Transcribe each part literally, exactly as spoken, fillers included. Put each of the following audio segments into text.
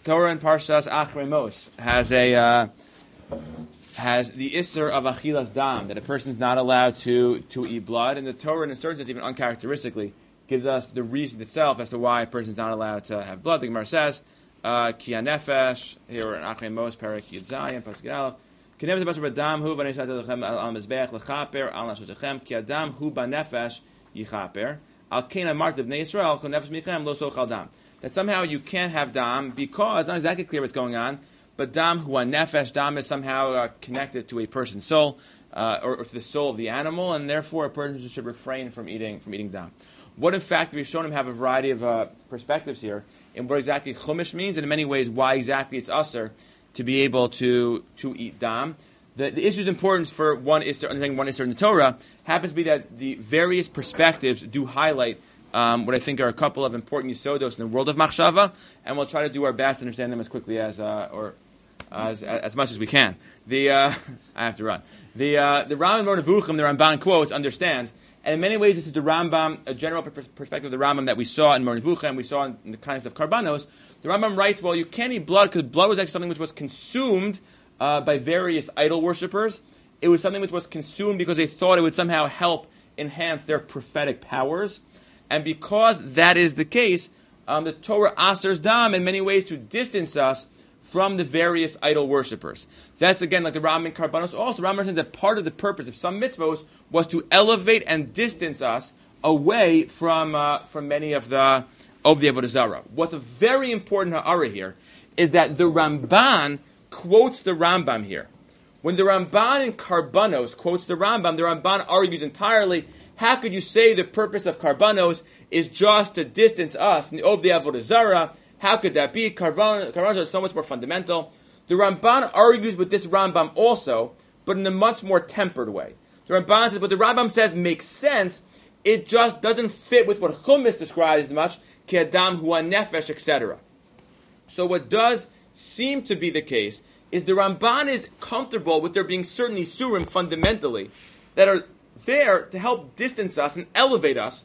Torah in Parshas Achrei Mos has a uh, has the isser of achilas dam, that a person is not allowed to to eat blood, and the Torah, in a certain sense, even uncharacteristically, gives us the reason itself as to why a person is not allowed to have blood. The Gemara says, "Ki hanefesh," here in Achrei Mos, Perek Yud Zayin, Pasuk Yud Aleph, "Ki nefesh basar b'dam hu b'nei sat lechem al mizbeach lechaper al nashosechem ki adam hu b'nefesh yichaper al kein amartiv b'nei Yisrael kol nefesh michem lo sochal dam." That somehow you can't have dam because, not exactly clear what's going on, but dam hu nefesh, dam is somehow uh, connected to a person's soul, uh, or, or to the soul of the animal, and therefore a person should refrain from eating from eating dam. What, in fact, we've shown him have a variety of uh, perspectives here in what exactly chumash means, and in many ways why exactly it's usher to be able to to eat dam. The, the issue's importance for one isser, understanding one isser in the Torah happens to be that the various perspectives do highlight Um, what I think are a couple of important yisodos in the world of machshava, and we'll try to do our best to understand them as quickly as, uh, or as, as much as we can. The uh, I have to run. The uh, the Rambam Moreh Nevuchim, the Ramban quotes, understands, and in many ways this is the Rambam, a general pers- perspective of the Rambam that we saw in Moreh Nevuchim, we saw in, in the context of Karbanos. The Rambam writes, well, you can't eat blood because blood was actually something which was consumed uh, by various idol worshippers. It was something which was consumed because they thought it would somehow help enhance their prophetic powers. And because that is the case, um, the Torah asers dam in many ways to distance us from the various idol worshippers. That's again like the Rambam in Karbanos. Also, the Rambam says that part of the purpose of some mitzvos was to elevate and distance us away from uh, from many of the of the Avodah Zarah. What's a very important ha'ara here is that the Ramban quotes the Rambam here. When the Ramban in Karbanos quotes the Rambam, the Ramban argues entirely. How could you say the purpose of Karbanos is just to distance us from the Ovdei Avodah Zarah? How could that be? Karban, Karbanos are so much more fundamental. The Ramban argues with this Rambam also, but in a much more tempered way. The Ramban says, what the Rambam says makes sense, it just doesn't fit with what Chumash describes as much, ki adam hu nefesh, et cetera. So what does seem to be the case is the Ramban is comfortable with there being certain isurim fundamentally that are there to help distance us and elevate us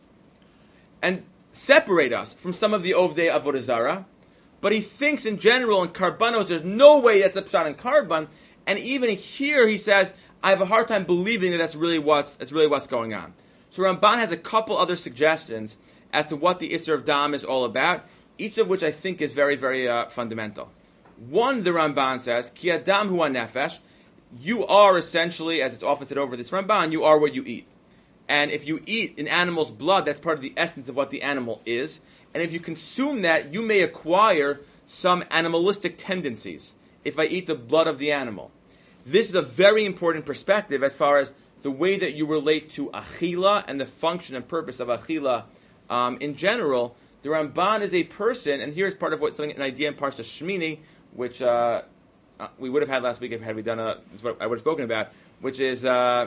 and separate us from some of the Ovdei Avodah Zarah. But he thinks in general in Karbanos there's no way that's a pshat in Karban, and even here he says, I have a hard time believing that that's really what's, that's really what's going on. So Ramban has a couple other suggestions as to what the Isser of Dam is all about, each of which I think is very, very uh, fundamental. One, the Ramban says, Ki adam hu nefesh, you are essentially, as it's often said over this Ramban, you are what you eat. And if you eat an animal's blood, that's part of the essence of what the animal is. And if you consume that, you may acquire some animalistic tendencies if I eat the blood of the animal. This is a very important perspective as far as the way that you relate to achila and the function and purpose of achila um, in general. The Ramban is a person, and here's part of what something an idea in Parshas Shmini, which uh, uh, we would have had last week if had we done a. This is what I would have spoken about, which is uh,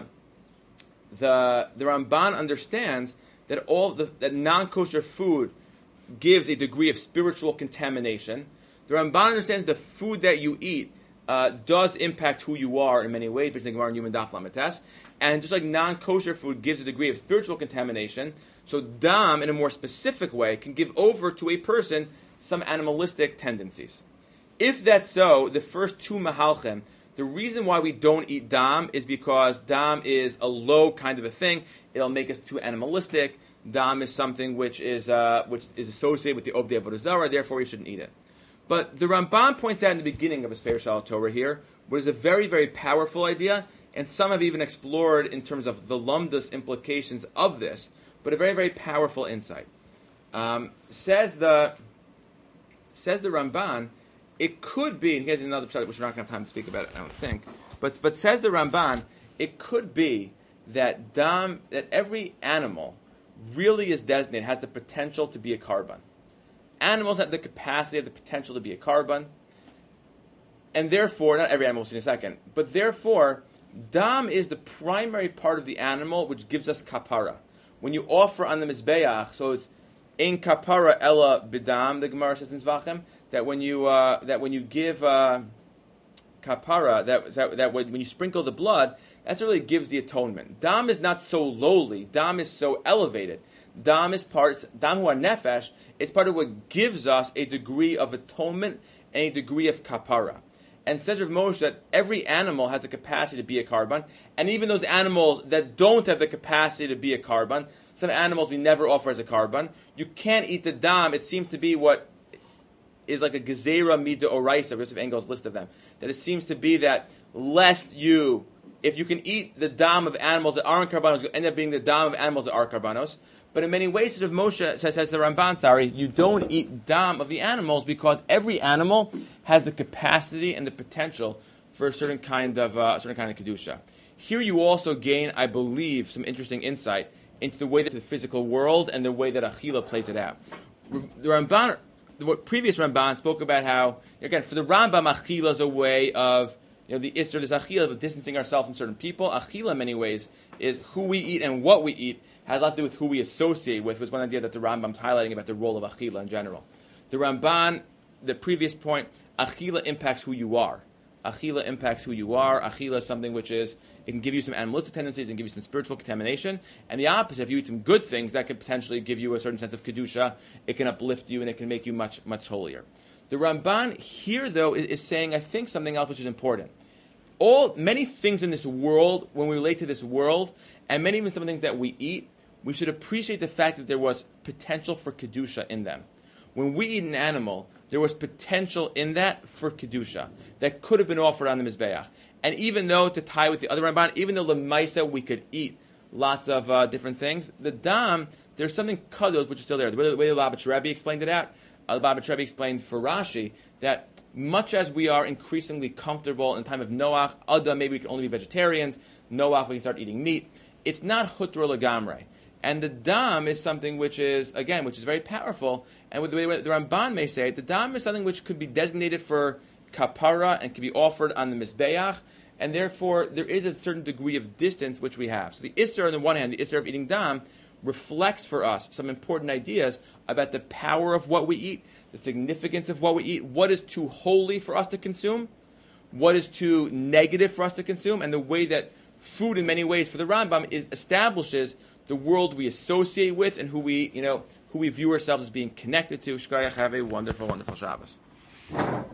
the the Ramban understands that all the, that non-kosher food gives a degree of spiritual contamination. The Ramban understands the food that you eat uh, does impact who you are in many ways, based on Gemara and Human Daf Lametes, and just like non-kosher food gives a degree of spiritual contamination, so dam, in a more specific way, can give over to a person some animalistic tendencies. If that's so, the first two mahalchim, the reason why we don't eat dam is because dam is a low kind of a thing. It'll make us too animalistic. Dam is something which is uh, which is associated with the Ovdei Avodah Zarah, therefore we shouldn't eat it. But the Ramban points out in the beginning of his Perush al Torah here, what is a very, very powerful idea, and some have even explored in terms of the Lumdas implications of this, but a very, very powerful insight. Um, says the says the Ramban, it could be, and here's another pshat which we're not going to have time to speak about it, I don't think, but but says the Ramban, it could be that dam, that every animal really is designated, has the potential to be a carbon. Animals have the capacity, have the potential to be a carbon, and therefore, not every animal, we'll see in a second, but therefore, dam is the primary part of the animal which gives us kapara. When you offer on the mizbeach, so it's in kapara ella bidam, the Gemara says in Zvachim, that when you uh, that when you give uh, kapara, that that, that when you sprinkle the blood, that's really gives the atonement. Dam is not so lowly. Dam is so elevated. Dam is part, dam hu nefesh, it's part of what gives us a degree of atonement and a degree of kapara. And says Rav Moshe that every animal has the capacity to be a karban, and even those animals that don't have the capacity to be a karban, some animals we never offer as a karban, you can't eat the dam. It seems to be what is like a gezerah mida oraisa, Yosef Engel's list of them. That it seems to be that lest you, if you can eat the dam of animals that aren't karbanos, you end up being the dam of animals that are karbanos. But in many ways, Rav Moshe says, says the Ramban, sorry, you don't eat dam of the animals because every animal has the capacity and the potential for a certain kind of uh, a certain kind of kedusha. Here you also gain, I believe, some interesting insight into the way that the physical world and the way that Achila plays it out. The Ramban, the previous Ramban spoke about how, again, for the Rambam, Achila is a way of, you know, the Isser is Achila, of distancing ourselves from certain people. Achila, in many ways, is who we eat and what we eat. Has a lot to do with who we associate with, was one idea that the Rambam's highlighting about the role of Achila in general. The Ramban, the previous point, Achila impacts who you are. Achila impacts who you are. Achila is something which is, it can give you some animalistic tendencies and give you some spiritual contamination. And the opposite, if you eat some good things, that could potentially give you a certain sense of Kedusha. It can uplift you and it can make you much, much holier. The Ramban here, though, is, is saying, I think, something else which is important. All, many things in this world, when we relate to this world, and many even some things that we eat, we should appreciate the fact that there was potential for Kedusha in them. When we eat an animal, there was potential in that for Kedusha that could have been offered on the Mizbeach. And even though, to tie with the other Ramban, even though Lemaisa we could eat lots of uh, different things, the Dam, there's something kadosh which is still there. The way the, way the Lubavitch Rebbe explained it out, uh, the Lubavitch Rebbe explained for Rashi that much as we are increasingly comfortable in the time of Noach, Adam, maybe we can only be vegetarians, Noach, we can start eating meat, it's not Hutra Lagamre. And the dam is something which is, again, which is very powerful. And with the way the Ramban may say it, the dam is something which could be designated for kapara and could be offered on the Mizbeach. And therefore, there is a certain degree of distance which we have. So the Isser, on the one hand, the Isser of eating dam, reflects for us some important ideas about the power of what we eat, the significance of what we eat, what is too holy for us to consume, what is too negative for us to consume, and the way that food, in many ways, for the Rambam, is, establishes the world we associate with and who we, you know, who we view ourselves as being connected to. Shkayach, have a wonderful, wonderful Shabbos.